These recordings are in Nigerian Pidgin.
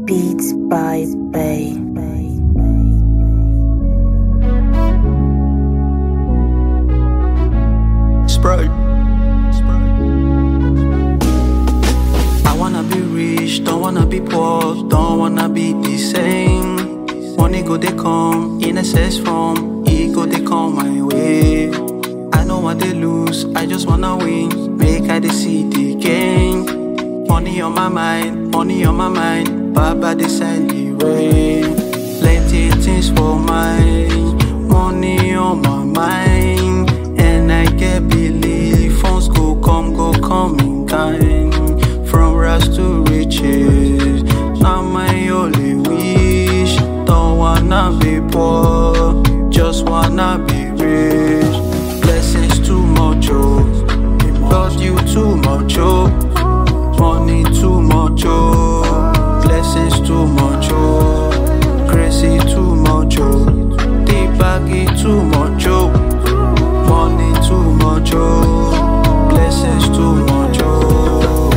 Beats by Bay. Sprite. I wanna be rich, don't wanna be poor, don't wanna be the same. Money go they come in excess form, ego they come my way. I know what they lose, I just wanna win, make I they see the gain. Money on my mind, Baba they send the rain. Plenty things for mine, money on my mind. And I get belief, funds go come in kind. From rags to riches, now my only wish. Don't wanna be poor, just wanna be rich. Blessings too much, oh, God you too much, oh. Money too much, oh, blessings too much, oh. Crazy too much, oh, the baggy too much, oh. Money too much, oh, blessings too much, oh.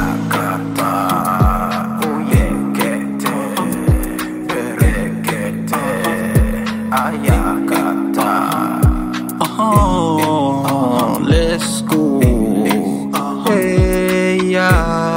Let's go. Hey, yeah.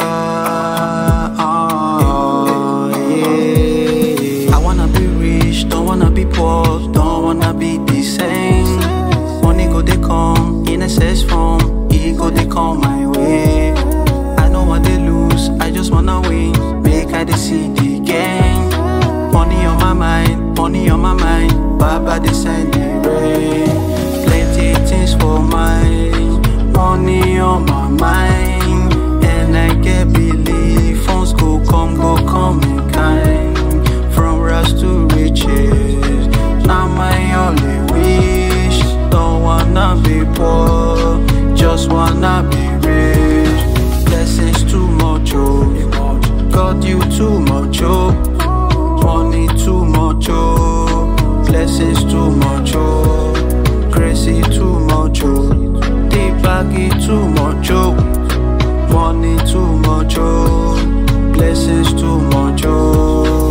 I wanna be rich, don't wanna be poor, don't wanna be the same. Money go they come in excess form, ego they come my way. I know what they lose, I just wanna win, make I they see the gain. Money on my mind, Baba they send the rain. Plenty things for mine, money on my mind. And I get belief, funds go come in kind. From rags to riches, now my only wish. Don't wanna be poor, just wanna be rich. Blessings too much, oh, God you too much, oh. Money too much, oh, blessings too much, oh. Crazy too much, oh, the baggy too much, oh. Money too much, oh, blessings too much, oh.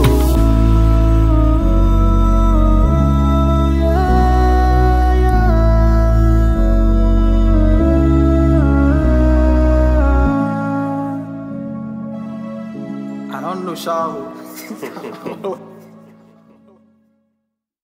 I don't know, Shaw.